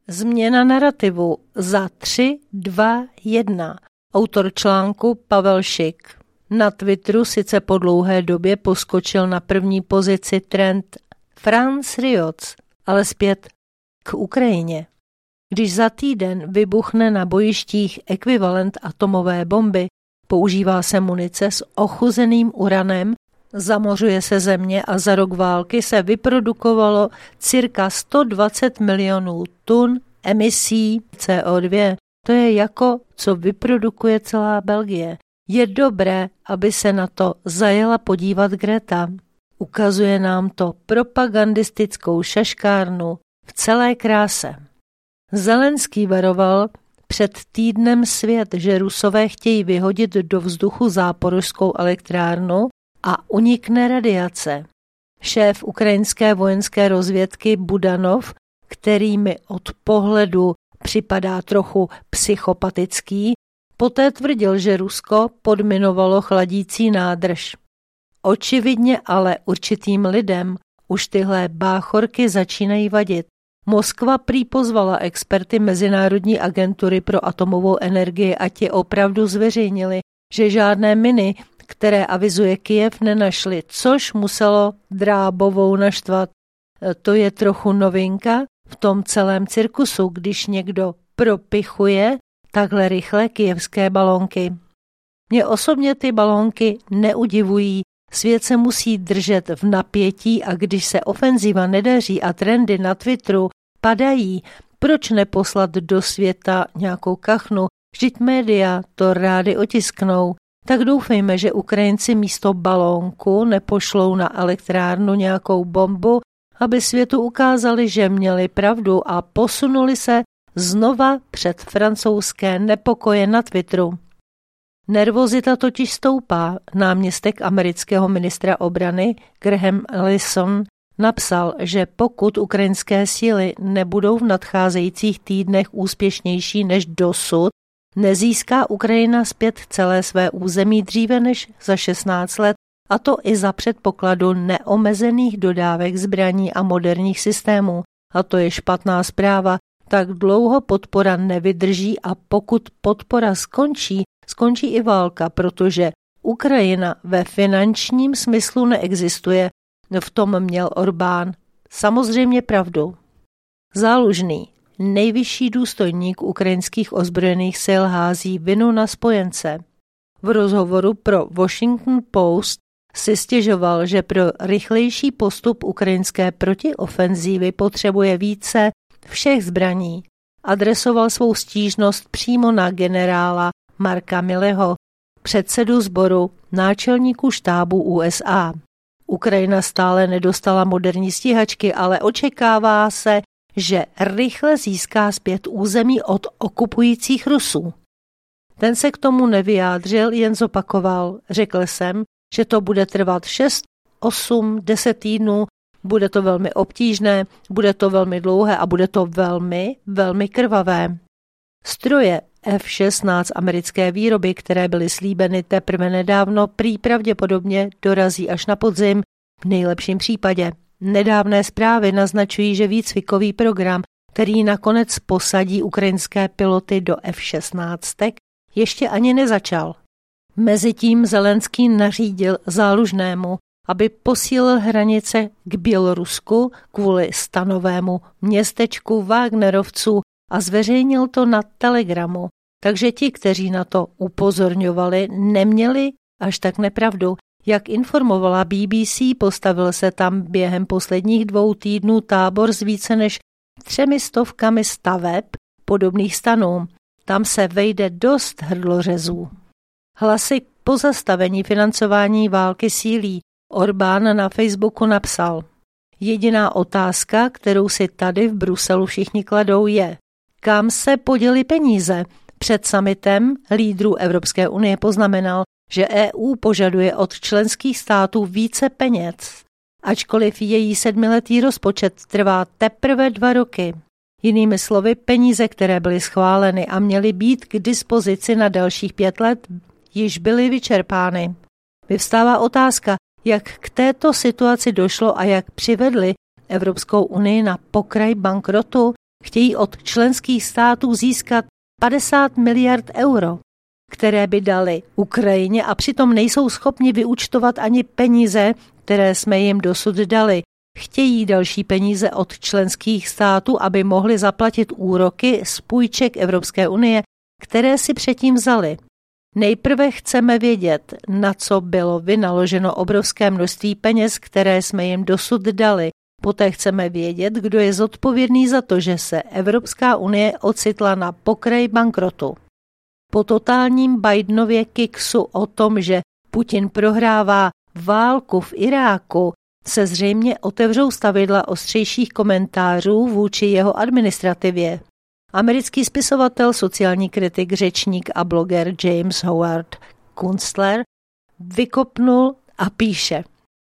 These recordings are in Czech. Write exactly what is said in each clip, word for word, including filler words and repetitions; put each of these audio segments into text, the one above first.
Změna narrativu za tři, dva, jedna. Autor článku Pavel Šik. Na Twitteru sice po dlouhé době poskočil na první pozici trend France Riots, ale zpět k Ukrajině. Když za týden vybuchne na bojištích ekvivalent atomové bomby, používá se munice s ochuzeným uranem, zamořuje se země a za rok války se vyprodukovalo cirka sto dvacet milionů tun emisí C O dva. To je jako, co vyprodukuje celá Belgie. Je dobré, aby se na to zajela podívat Greta. Ukazuje nám to propagandistickou šaškárnu v celé kráse. Zelenský varoval před týdnem svět, že Rusové chtějí vyhodit do vzduchu záporožskou elektrárnu a unikne radiace. Šéf ukrajinské vojenské rozvědky Budanov, který mi od pohledu připadá trochu psychopatický, poté tvrdil, že Rusko podminovalo chladící nádrž. Očividně ale určitým lidem už tyhle báchorky začínají vadit. Moskva prý pozvala experty Mezinárodní agentury pro atomovou energii a ti opravdu zveřejnili, že žádné miny, které avizuje Kyjev, nenašli, což muselo Drábovou naštvat. To je trochu novinka v tom celém cirkusu, když někdo propichuje takhle rychle kyjevské balónky. Mě osobně ty balónky neudivují. Svět se musí držet v napětí a když se ofenziva nedaří a trendy na Twitteru padají, proč neposlat do světa nějakou kachnu? Vždyť média to rády otisknou. Tak doufejme, že Ukrajinci místo balónku nepošlou na elektrárnu nějakou bombu, aby světu ukázali, že měli pravdu a posunuli se znova před francouzské nepokoje na Twitteru. Nervozita totiž stoupá. Náměstek amerického ministra obrany Graham Allison napsal, že pokud ukrajinské síly nebudou v nadcházejících týdnech úspěšnější než dosud, nezíská Ukrajina zpět celé své území dříve než za šestnáct let, a to i za předpokladu neomezených dodávek zbraní a moderních systémů. A to je špatná zpráva, tak dlouho podpora nevydrží a pokud podpora skončí, skončí i válka, protože Ukrajina ve finančním smyslu neexistuje. V tom měl Orbán samozřejmě pravdu. Zálužný, nejvyšší důstojník ukrajinských ozbrojených sil, hází vinu na spojence. V rozhovoru pro Washington Post si stěžoval, že pro rychlejší postup ukrajinské protiofenzívy potřebuje více všech zbraní. Adresoval svou stížnost přímo na generála Marka Milleyho, předsedu sboru náčelníků štábu U S A. Ukrajina stále nedostala moderní stíhačky, ale očekává se, že rychle získá zpět území od okupujících Rusů. Ten se k tomu nevyjádřil, jen zopakoval. Řekl jsem, že to bude trvat šest, osm, deset týdnů, bude to velmi obtížné, bude to velmi dlouhé a bude to velmi, velmi krvavé. Stroje F šestnáct americké výroby, které byly slíbeny teprve nedávno, prý pravděpodobně dorazí až na podzim, v nejlepším případě. Nedávné zprávy naznačují, že výcvikový program, který nakonec posadí ukrajinské piloty do F šestnáct, ještě ani nezačal. Mezitím Zelenský nařídil Zálužnému, aby posílil hranice k Bělorusku kvůli stanovému městečku Wagnerovců a zveřejnil to na Telegramu. Takže ti, kteří na to upozorňovali, neměli až tak nepravdu. Jak informovala B B C, postavil se tam během posledních dvou týdnů tábor s více než třemi stovkami staveb podobných stanů. Tam se vejde dost hrdlořezů. Hlasy k pozastavení financování války sílí. Orbán na Facebooku napsal: Jediná otázka, kterou si tady v Bruselu všichni kladou, je, kam se poděly peníze. Před summitem lídrů Evropské unie poznamenal, že E U požaduje od členských států více peněz, ačkoliv její sedmiletý rozpočet trvá teprve dva roky. Jinými slovy, peníze, které byly schváleny a měly být k dispozici na dalších pět let, již byly vyčerpány. Vyvstává otázka, jak k této situaci došlo a jak přivedli Evropskou unii na pokraj bankrotu. chtějí od členských států získat padesát miliard euro, které by dali Ukrajině a přitom nejsou schopni vyúčtovat ani peníze, které jsme jim dosud dali. Chtějí další peníze od členských států, aby mohli zaplatit úroky z půjček Evropské unie, které si předtím vzali. Nejprve chceme vědět, na co bylo vynaloženo obrovské množství peněz, které jsme jim dosud dali. Poté chceme vědět, kdo je zodpovědný za to, že se Evropská unie ocitla na pokraji bankrotu. Po totálním Bidenově kiksu o tom, že Putin prohrává válku v Iráku, se zřejmě otevřou stavidla ostřejších komentářů vůči jeho administrativě. Americký spisovatel, sociální kritik, řečník a bloger James Howard Kunstler vykopnul a píše,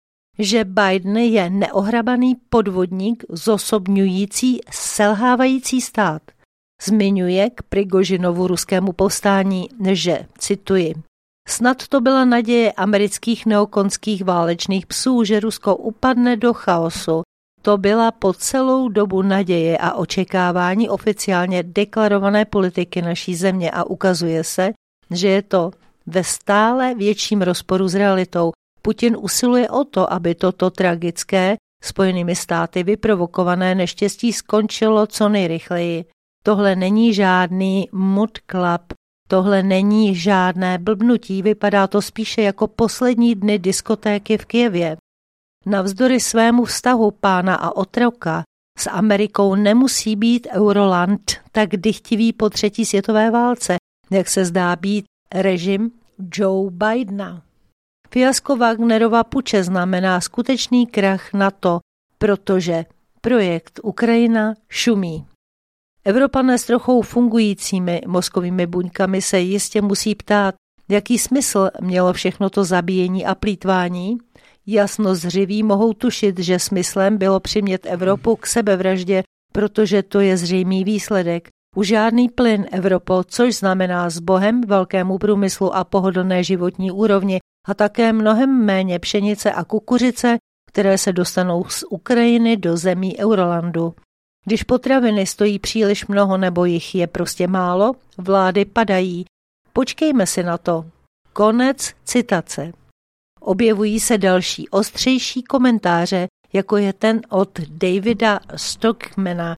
že Biden je neohrabaný podvodník zosobňující selhávající stát. Zmiňuje k Prigožinovu ruskému povstání, že, cituji, snad to byla naděje amerických neokonských válečných psů, že Rusko upadne do chaosu. To byla po celou dobu naděje a očekávání oficiálně deklarované politiky naší země a ukazuje se, že je to ve stále větším rozporu s realitou. Putin usiluje o to, aby toto tragické Spojenými státy vyprovokované neštěstí skončilo co nejrychleji. Tohle není žádný mood club, tohle není žádné blbnutí, vypadá to spíše jako poslední dny diskotéky v Kyjevě. Navzdory svému vztahu pána a otroka s Amerikou nemusí být Euroland tak dychtivý po třetí světové válce, jak se zdá být režim Joe Bidena. Fiasko Wagnerova puče znamená skutečný krach NATO, protože projekt Ukrajina šumí. Evropané s trochou fungujícími mozkovými buňkami se jistě musí ptát, jaký smysl mělo všechno to zabíjení a plýtvání. Jasnozřiví mohou tušit, že smyslem bylo přimět Evropu k sebevraždě, protože to je zřejmý výsledek. Už žádný plyn Evropo, což znamená s Bohem velkému průmyslu a pohodlné životní úrovni a také mnohem méně pšenice a kukuřice, které se dostanou z Ukrajiny do zemí Eurolandu. Když potraviny stojí příliš mnoho nebo jich je prostě málo, vlády padají. Počkejme si na to. Konec citace. Objevují se další ostřejší komentáře, jako je ten od Davida Stockmana,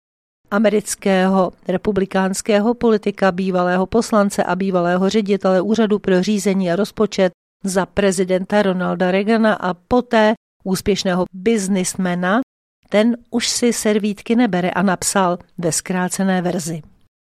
amerického republikánského politika, bývalého poslance a bývalého ředitele Úřadu pro řízení a rozpočet za prezidenta Ronalda Reagana a poté úspěšného biznismena. Ten už si servítky nebere a napsal ve zkrácené verzi.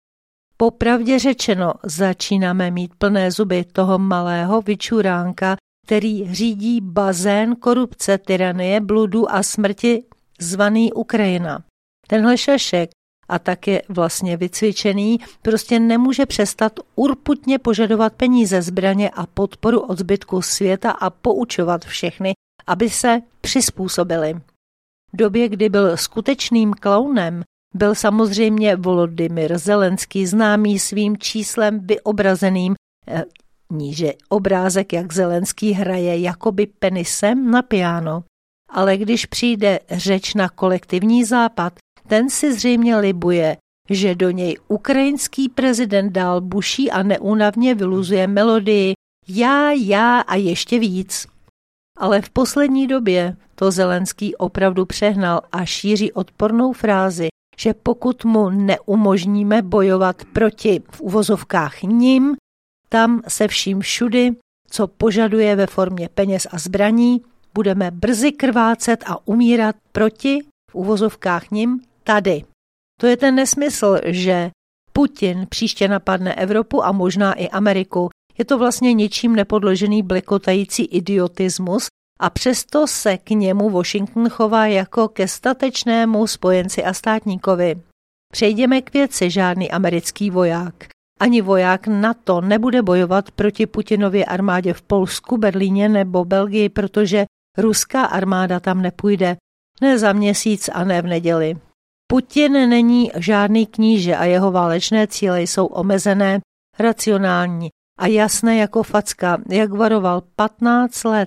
Popravdě řečeno, začínáme mít plné zuby toho malého vyčuránka, který řídí bazén korupce, tyranie, bludu a smrti zvaný Ukrajina. Tenhle šašek, a tak je vlastně vycvičený, prostě nemůže přestat urputně požadovat peníze, zbraně a podporu od zbytku světa a poučovat všechny, aby se přizpůsobili. V době, kdy byl skutečným klaunem, byl samozřejmě Volodymyr Zelenský známý svým číslem vyobrazeným, eh, níže obrázek, jak Zelenský hraje jakoby penisem na piano. Ale když přijde řeč na kolektivní západ, ten si zřejmě libuje, že do něj ukrajinský prezident dál buší a neúnavně vyluzuje melodii já, já a ještě víc. Ale v poslední době to Zelenský opravdu přehnal a šíří odpornou frázi, že pokud mu neumožníme bojovat proti v uvozovkách nim, tam se vším všudy, co požaduje ve formě peněz a zbraní, budeme brzy krvácet a umírat proti v uvozovkách nim tady. To je ten nesmysl, že Putin příště napadne Evropu a možná i Ameriku. Je to vlastně ničím nepodložený blekotající idiotismus a přesto se k němu Washington chová jako ke statečnému spojenci a státníkovi. Přejdeme k věci, žádný americký voják. Ani voják NATO nebude bojovat proti Putinově armádě v Polsku, Berlíně nebo Belgii, protože ruská armáda tam nepůjde. Ne za měsíc a ne v neděli. Putin není žádný kníže a jeho válečné cíle jsou omezené, racionální a jasné jako facka, jak varoval patnáct let.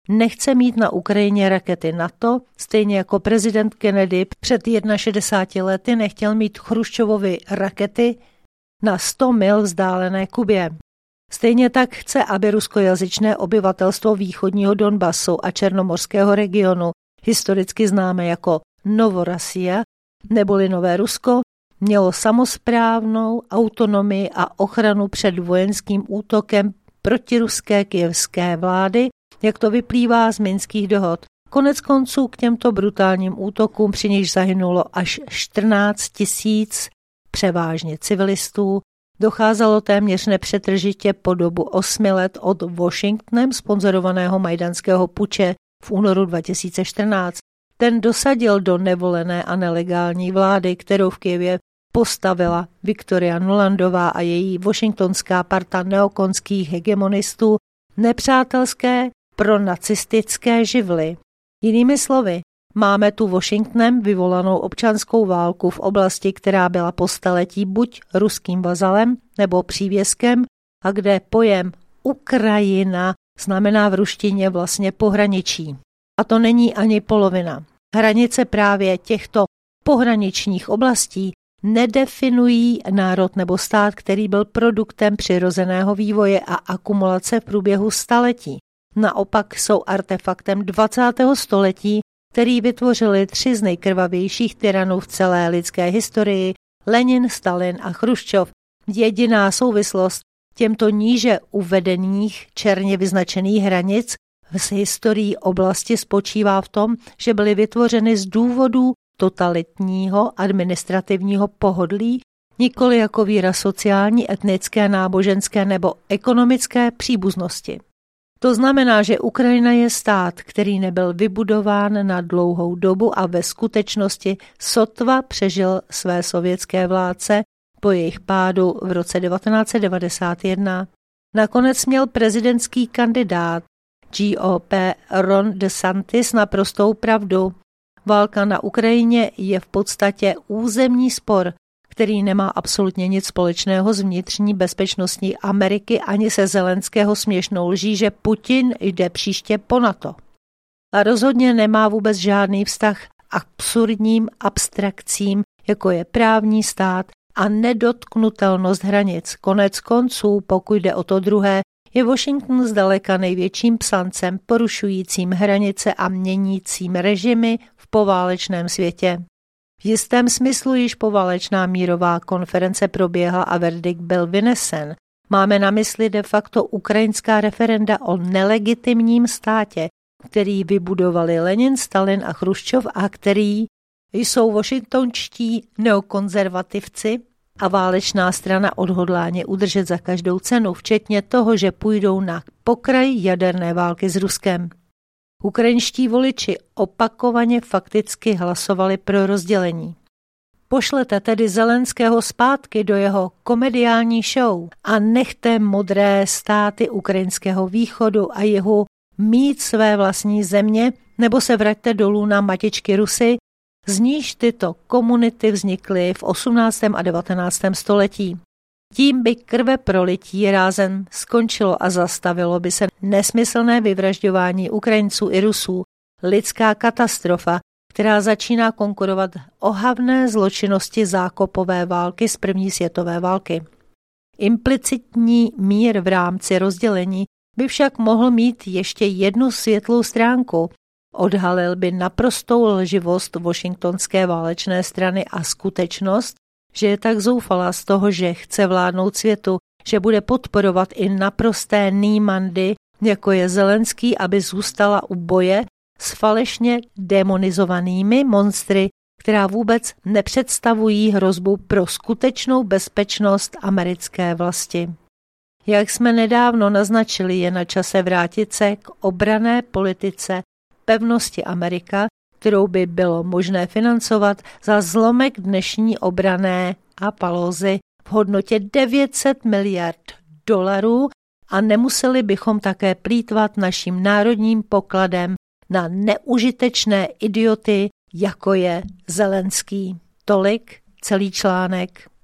nechce mít na Ukrajině rakety NATO, stejně jako prezident Kennedy před šedesáti jedna lety nechtěl mít Chruščovovy rakety na sto mil vzdálené Kubě. Stejně tak chce, aby ruskojazyčné obyvatelstvo východního Donbasu a černomorského regionu, historicky známé jako Novorossija neboli Nové Rusko, mělo samosprávnou autonomii a ochranu před vojenským útokem protiruské kyjevské vlády, jak to vyplývá z minských dohod. Konec konců k těmto brutálním útokům, při nichž zahynulo až čtrnáct tisíc převážně civilistů, docházelo téměř nepřetržitě po dobu osmi let od Washingtonem sponzorovaného majdanského puče v únoru dva tisíce čtrnáct. Ten dosadil do nevolené a nelegální vlády, kterou v Kyjevě postavila Viktoria Nulandová a její washingtonská parta neokonských hegemonistů, nepřátelské pronacistické živly. Jinými slovy, máme tu Washingtonem vyvolanou občanskou válku v oblasti, která byla po staletí buď ruským vazalem nebo přívěskem a kde pojem Ukrajina znamená v ruštině vlastně pohraničí. A to není ani polovina. Hranice právě těchto pohraničních oblastí nedefinují národ nebo stát, který byl produktem přirozeného vývoje a akumulace v průběhu staletí. Naopak jsou artefaktem dvacátého století, který vytvořili tři z nejkrvavějších tyranů v celé lidské historii, Lenin, Stalin a Chruščov. Jediná souvislost těmto níže uvedených černě vyznačených hranic z historií oblasti spočívá v tom, že byly vytvořeny z důvodů totalitního administrativního pohodlí, nikoli jako výraz sociální, etnické, náboženské nebo ekonomické příbuznosti. To znamená, že Ukrajina je stát, který nebyl vybudován na dlouhou dobu a ve skutečnosti sotva přežil své sovětské vládce po jejich pádu v roce devatenáct set devadesát jedna. Nakonec měl prezidentský kandidát G O P Ron DeSantis naprostou pravdu. Válka na Ukrajině je v podstatě územní spor, který nemá absolutně nic společného s vnitřní bezpečností Ameriky ani se Zelenského směšnou lží, že Putin jde příště po NATO. A rozhodně nemá vůbec žádný vztah k absurdním abstrakcím, jako je právní stát a nedotknutelnost hranic. Konec konců, pokud jde o to druhé, je Washington zdaleka největším psancem porušujícím hranice a měnícím režimy v poválečném světě. V jistém smyslu již poválečná mírová konference proběhla a verdikt byl vynesen. Máme na mysli de facto ukrajinská referenda o nelegitimním státě, který vybudovali Lenin, Stalin a Chruščov a který jsou washingtonští neokonzervativci a válečná strana odhodláně udržet za každou cenu, včetně toho, že půjdou na pokraj jaderné války s Ruskem. Ukrajinští voliči opakovaně fakticky hlasovali pro rozdělení. Pošlete tedy Zelenského zpátky do jeho komediální show a nechte modré státy ukrajinského východu a jihu mít své vlastní země, nebo se vraťte dolů na matičky Rusy, z níž tyto komunity vznikly v osmnáctém a devatenáctém století. Tím by krve prolití rázem skončilo a zastavilo by se nesmyslné vyvražďování Ukrajinců i Rusů, lidská katastrofa, která začíná konkurovat ohavné zločinnosti zákopové války z první světové války. Implicitní mír v rámci rozdělení by však mohl mít ještě jednu světlou stránku. Odhalil by naprostou lživost washingtonské válečné strany a skutečnost, že je tak zoufalá z toho, že chce vládnout světu, že bude podporovat i naprosté nýmandy, jako je Zelenský, aby zůstala u boje s falešně demonizovanými monstry, která vůbec nepředstavují hrozbu pro skutečnou bezpečnost americké vlasti. Jak jsme nedávno naznačili, je na čase vrátit se k obranné politice pevnosti Amerika, kterou by bylo možné financovat za zlomek dnešní obranné apalózy v hodnotě devět set miliard dolarů a nemuseli bychom také plýtvat naším národním pokladem na neužitečné idioty, jako je Zelenský. Tolik celý článek.